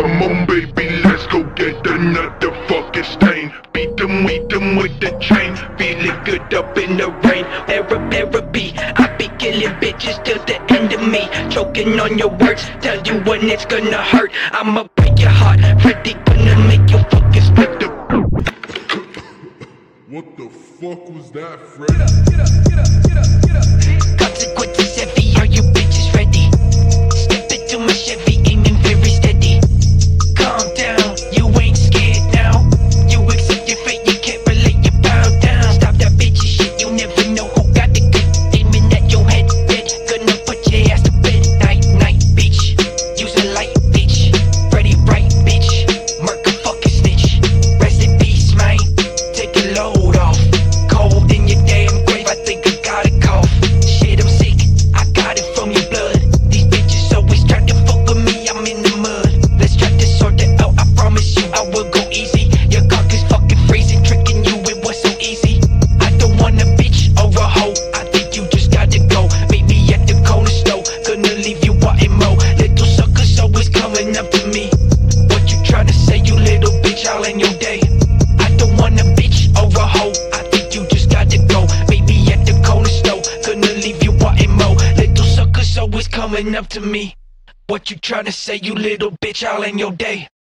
Come on baby, let's go get another fucking stain. Beat them with the chain. Feeling good up in the rain. Therapy, I be killing bitches till the end of me. Choking on your words, tell you when it's gonna hurt. I'ma break your heart, Freddy gonna make you fucking split the. What the fuck was that, Freddy? Consequences heavy, are you bitches ready? Step into my Chevy, aiming very steady. Calm down, you ain't scared now. You accept your fate, you can't relate, you bow down. Stop that bitchy shit, you never know who got the good. Aiming at your head, gonna put your ass to bed. Night, bitch, use a light, bitch. Ready, right, bitch, murk a fucking snitch. Rest in peace, man, take a load off. Cold in your damn grave, I think I got a cough. Shit, I'm sick, I got it from your blood. These bitches always try to fuck with me, I'm in the mud. Let's try to sort it out, I promise you I will go easy. Your cock is fucking freezing, tricking you, it was so easy. I don't want a bitch or a hoe, I think you just gotta go. Meet me at the corner store, gonna leave you wanting more. Little suckers always coming up to me. What you tryna say, you little bitch, all in your day? I don't want a bitch or a hoe, I think you just gotta go. Meet me at the corner store, gonna leave you wanting more. Little suckers always coming up to me. What you tryna say, you little bitch, all in your day?